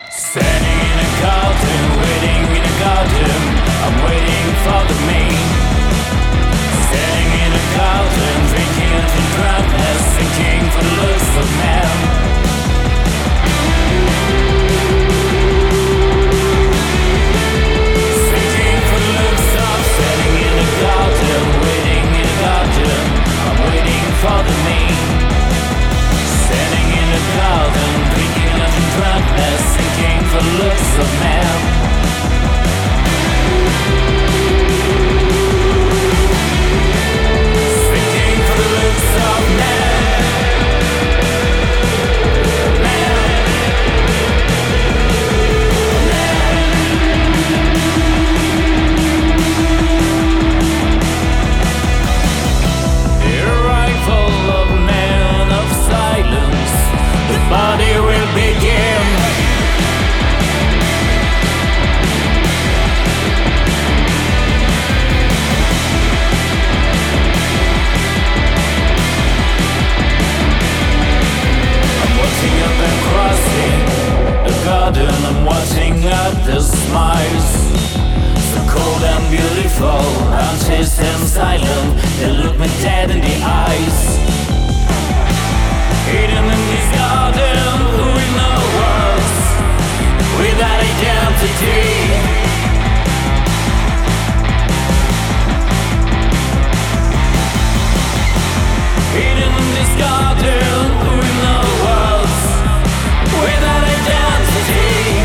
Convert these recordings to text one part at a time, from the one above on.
Standing in a garden, waiting in a garden, I'm waiting for the me. Standing in a garden, drinking until drunkenness, thinking for the looks of man. Thinking for the looks of, standing in a garden, waiting in a garden, I'm waiting for the me. Standing in a garden, drinking until drunkenness, thinking for the looks of man. Thinking for the looks of man. A rifle of man of silence, the body will begin. Watching up and crossing the garden, I'm watching at the smiles. So cold and beautiful, unchaste and silent, they look me dead in the eyes. Hidden in this garden, with no words, without identity. Hidden in this garden, with no words, without identity.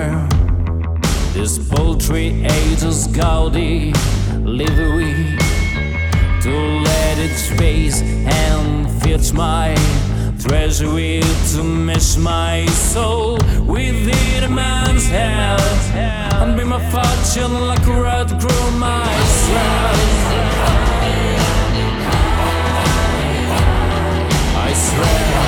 more. This poultry ages gaudy livery to let it space and fetch my treasury to mesh my soul within a man's head and bring my fortune like a rat grow myself. I swear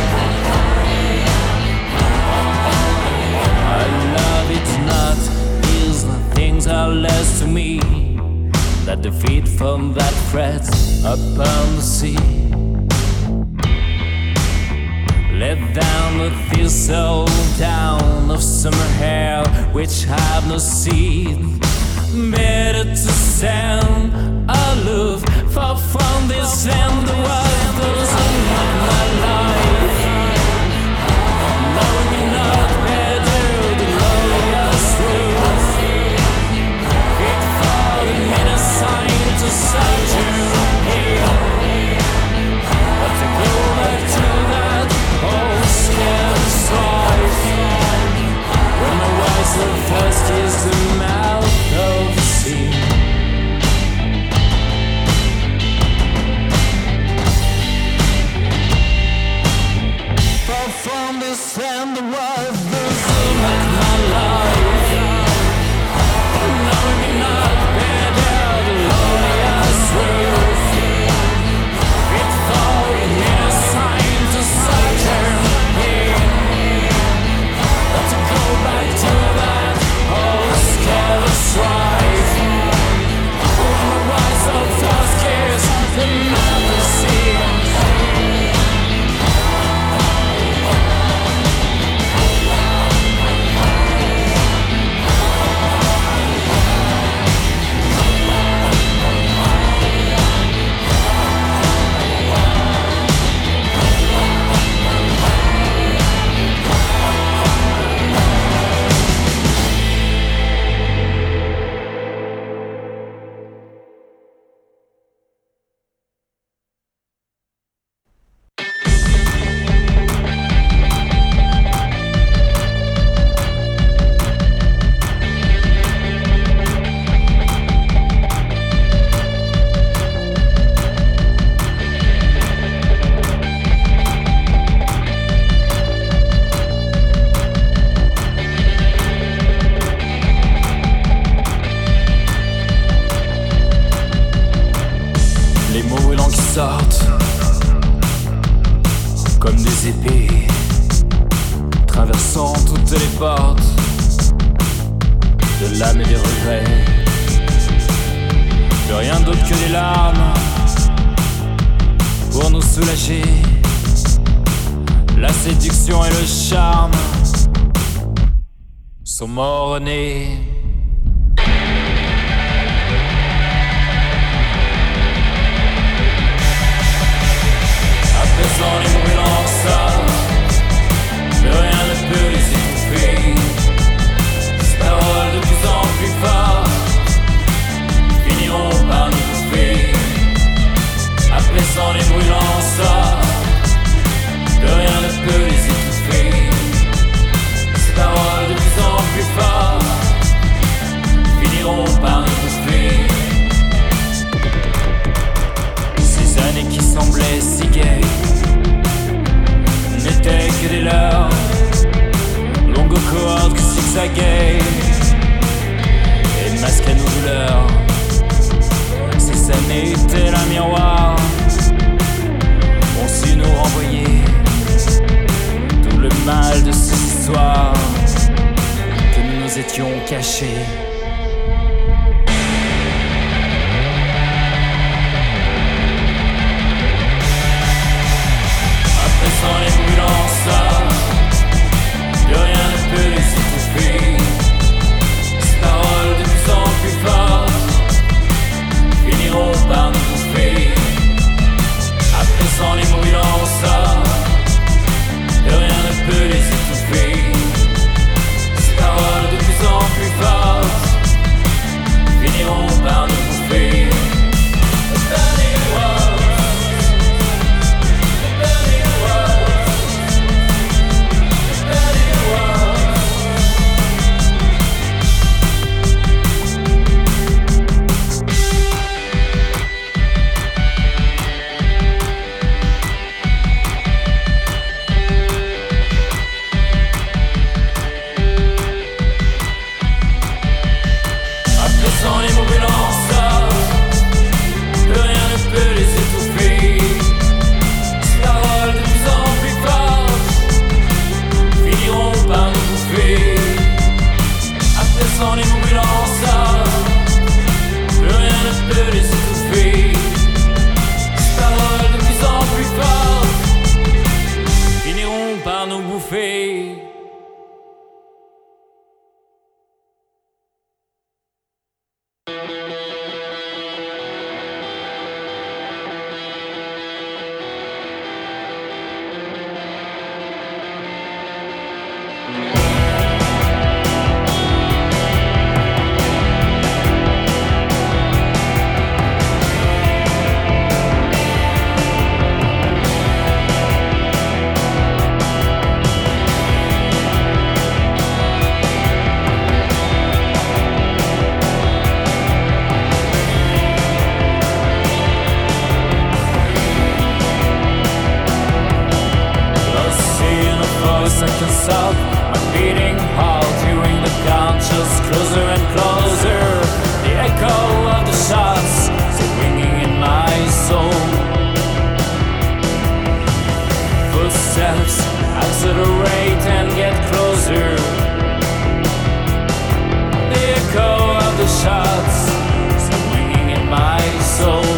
I love it not is things are less to me that defeat from that threat upon the sea. Let down the thistle down of summer hair which have no seed. Better to stand aloof, far from this land. The world doesn't want my life. Knowing me not better, the glorious truth. It falling in a sign to sojourn here. But to go back to that old scared strife. When the rise of first is the mouth of the sea. Far from this land, the world doesn't like my life. Knowing me not better, the glorious truth. It falling in a sign to sojourn here. But to go back to that old scared strife. When the rise of first kiss, the mouth of the sea. Comme des épées traversant toutes les portes de l'âme et des regrets. Plus rien d'autre que des larmes pour nous soulager. La séduction et le charme sont morts-nés. Sans les brûlants sortent, mais rien ne peut les étouffer. Ces paroles de plus en plus fortes finiront par nous bouffer. Après sans les brûlants sortent, mais rien ne peut les étouffer. Ces paroles de plus en plus fortes finiront par nous bouffer. Ces années qui semblaient si gaies n'étaient que des leurs, longues cordes qui zigzaguaient et masquaient nos douleurs. Ces années étaient un miroir, ont su nous renvoyer tout le mal de ces histoires que nous nous étions cachés. Sans les brûlants sortent, plus rien ne peut les étouffer. Ces paroles de plus en plus fortes finiront par nous bouffer. Après sans les brûlants sortent, plus rien ne peut les étouffer. Ces paroles de plus en plus fortes sans les mots dans ça. Plus rien ne peut les étouffer. Ces paroles de plus en plus fortes finiront par nous bouffer. Accelerate and get closer. The echo of the shots still ringing in my soul.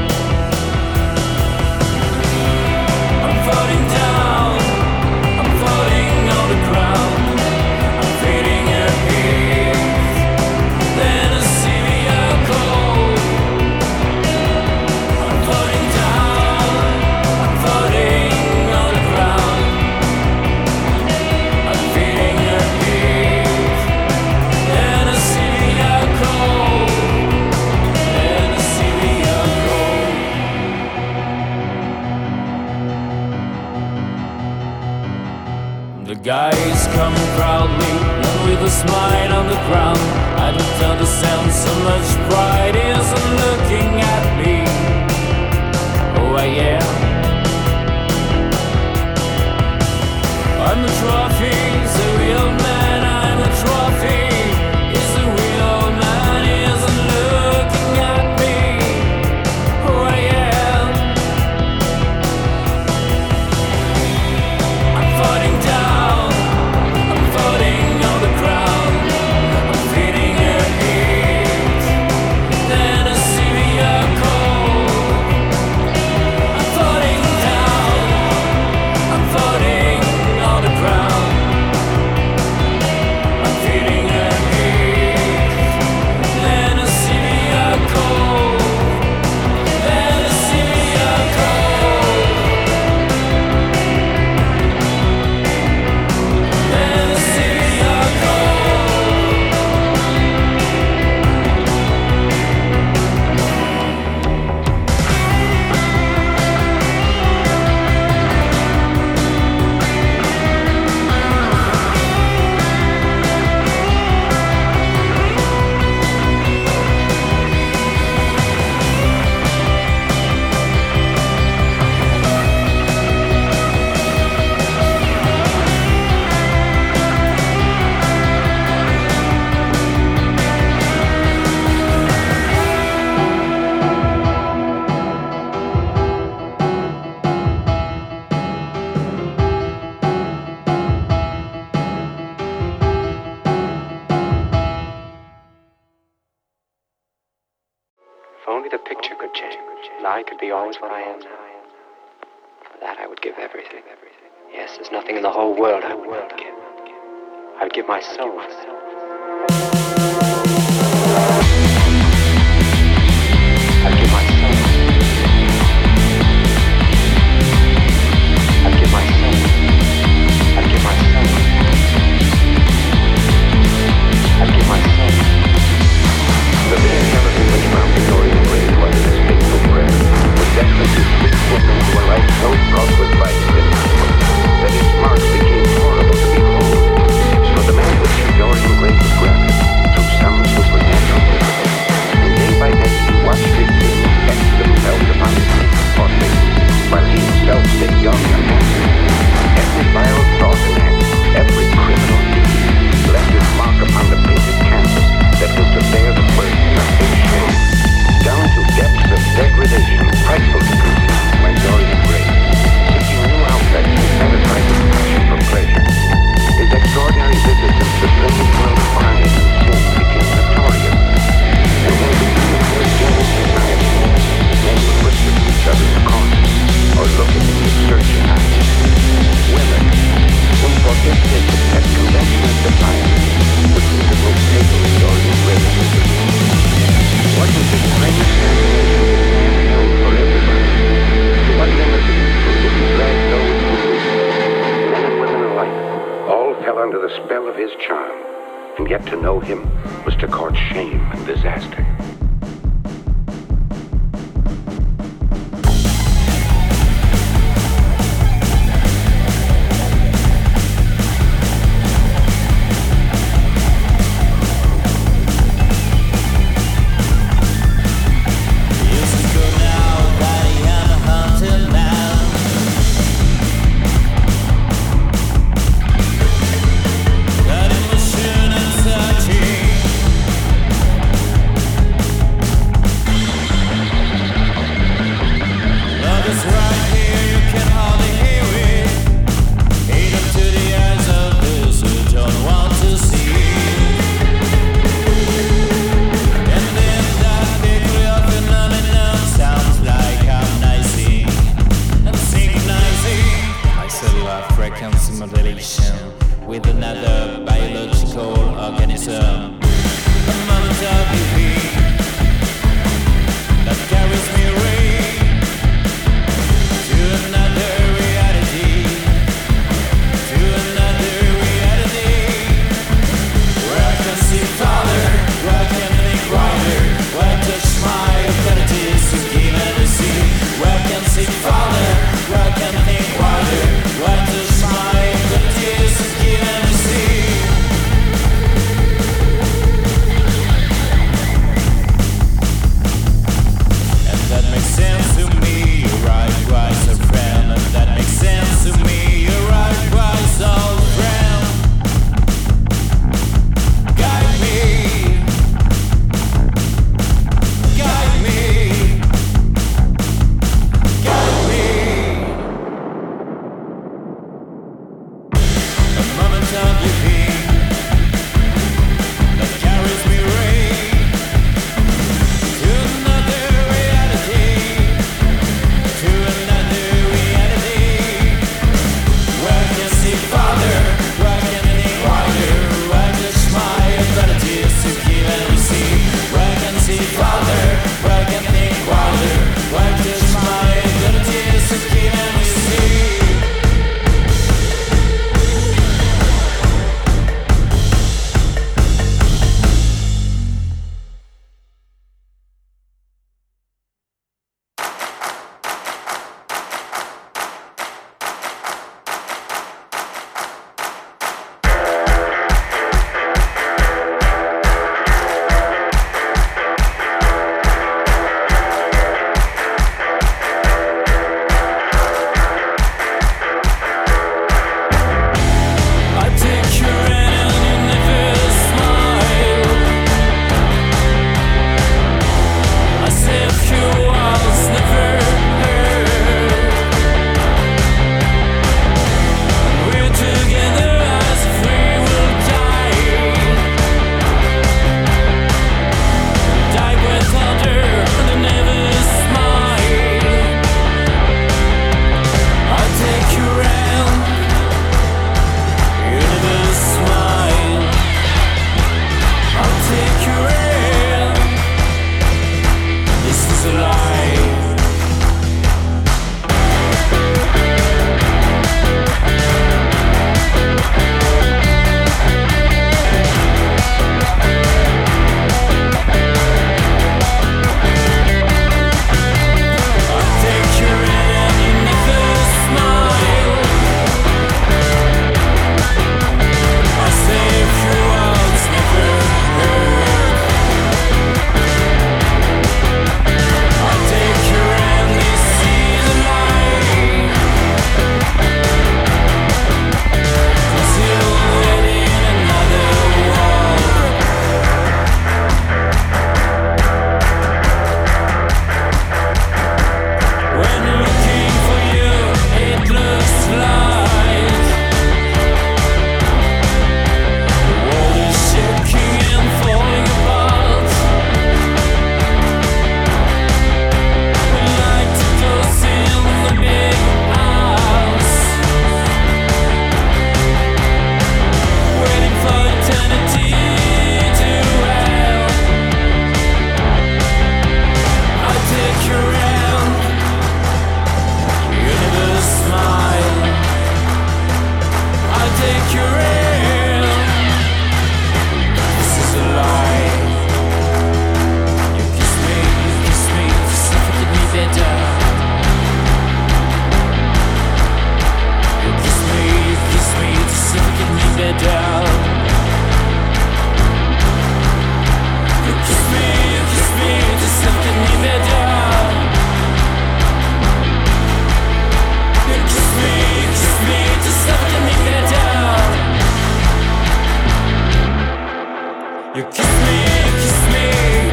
I'm floating down, I'm floating on the ground. I'm fading here, then I see me cold. I'm floating down, I'm floating on the ground. The guys come proudly, and with a smile on the ground. I don't understand so much pride isn't looking at me. Oh, I am. I'm a trophy, is a real man. I'm a trophy, is a real man. Isn't looking at me. Oh, I am. I'm falling down. I could be always what I am now. For that I would give everything. Yes, there's nothing in the whole world I would not give. I would give my soul. I'd give my soul. I'd give my soul. I'd give my soul. I'd give my soul. The very chemistry which found Victoria's brain was this fateful prayer, was destined to switch woman to a life so fraught with vice that its marks became horrible to behold. So the man would see George and yet to know him was to court shame and disaster. You kiss me, kiss me.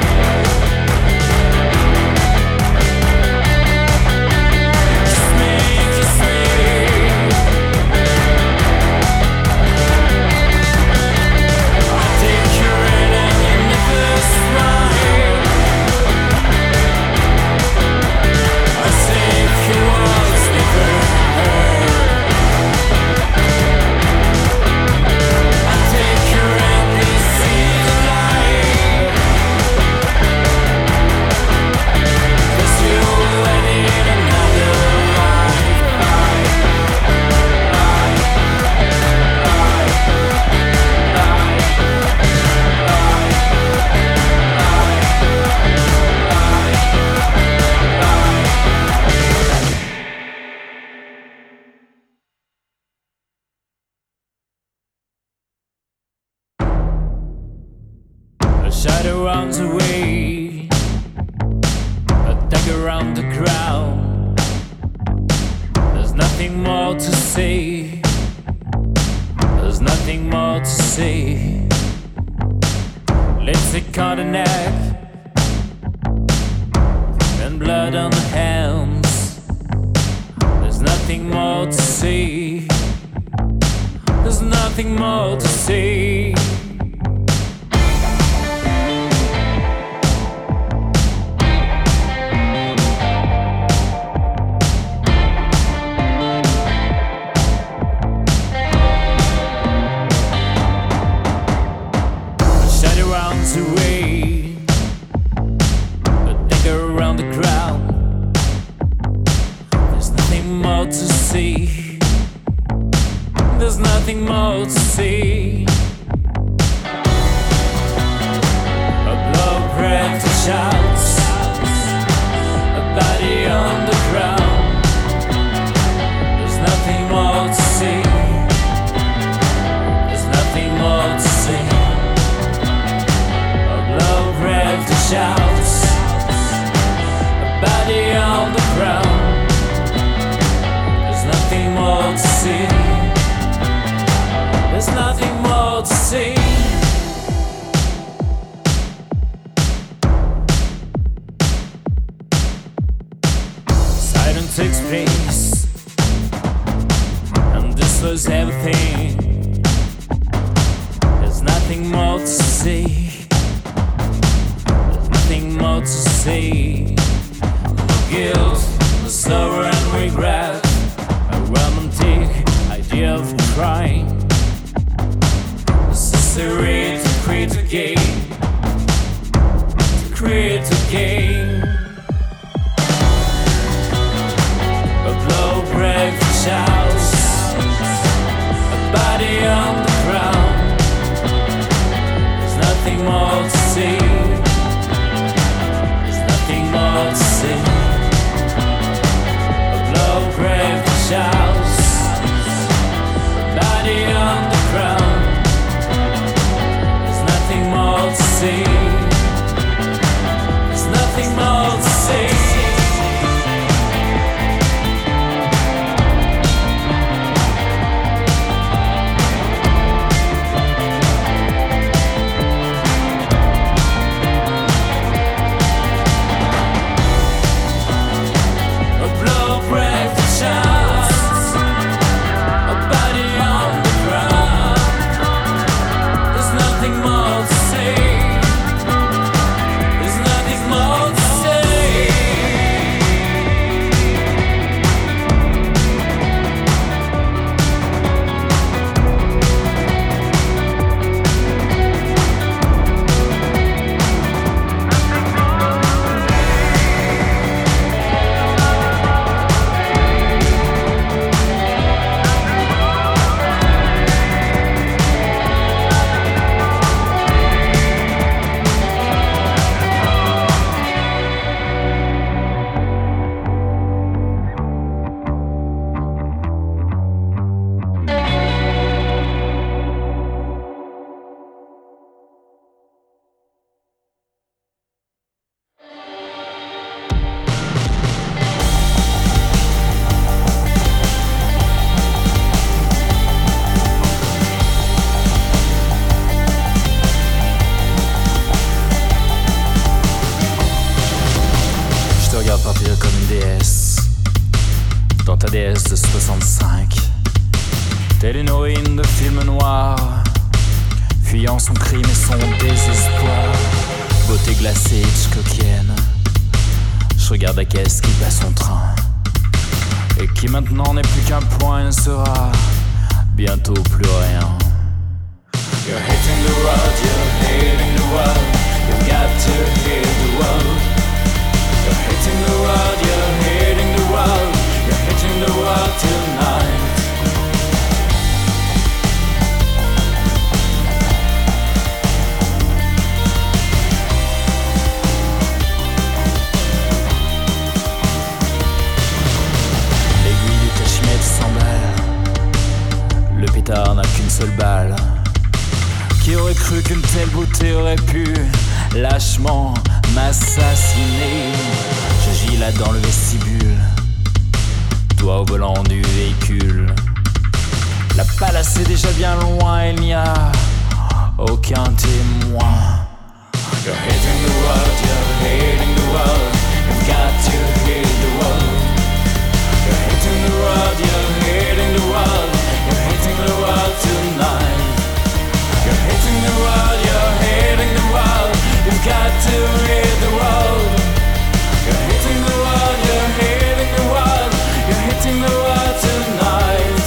Kiss me, kiss me. I take your hand and you never smile. I say a few words never heard. I take your hand, we see the light. 'Cause you let in another life. A shadow runs away, a dagger around the ground. There's nothing more to say. There's nothing more to say. Lipstick on the neck and blood on the hands. There's nothing more to say. There's nothing more to say. Away, a dagger around the ground. There's nothing more to say. There's nothing more to say. A blow breath that shouts, a body on the ground. There's nothing more to say. There's nothing more to say. Breath that shouts, a body on the ground. There's nothing more to see. There's nothing more to see. Silence takes place, and this was everything. There's nothing more to say. Nothing more to say. No guilt, no sorrow and regret. A romantic idea of crime. Necessary to create again. To create again. A blow break the shouts. A body on the ground. There's nothing more to say. More to say. A blow grave shouts, a body on the ground. There's nothing more to say. There's nothing more to say. sa déesse de 65. Telle une héroïne de film noir, fuyant son crime et son désespoir. Beauté glacée hitchcockienne, je regarde la caisse qui bat son train, et qui maintenant n'est plus qu'un point et ne sera bientôt plus rien. You're hitting the road, you're hitting the world. You've got to hit the world. You're hitting the road, you're hitting the world. You're hitting the world tonight. L'aiguille du Tachmet s'emballe. Le pétard n'a qu'une seule balle. Qui aurait cru qu'une telle beauté aurait pu lâchement m'assassiner? Je gis là dans le vestibule, toi au volant du véhicule. La palace est déjà bien loin, il n'y a aucun témoin. You're hitting the world, you're hitting the world. You've got to hit the world. You're hitting the world, you're hitting the world. You're hitting the world tonight. You're hitting the world, you're hitting the world. You've got to hit the world. You're hitting the world, you're hitting the world. You're hitting the world tonight.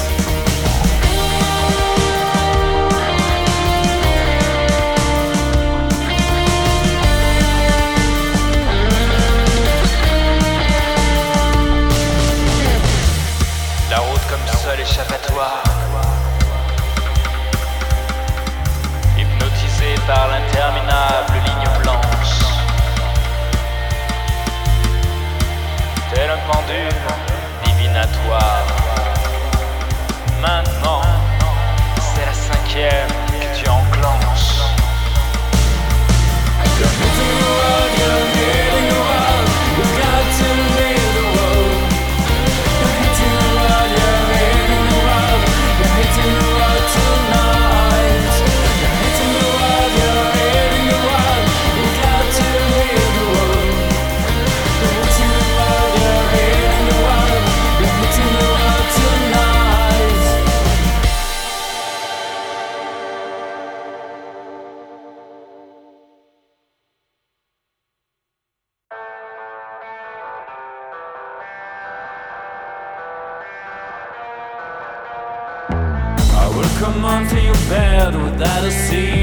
La route comme seul échappatoire, par l'interminable ligne blanche. Tel un pendule divinatoire. Maintenant, c'est la cinquième que tu enclenches. You're hitting the world, you're hitting the world. You've got to leave the world. You're hitting the world, you're hitting the world. You're hitting the world tonight. You're hitting the world, you're hitting the world. You've got to leave the world. You're hitting the world, you're hitting the world. You're hitting the world tonight. I will come onto your bed without a seat.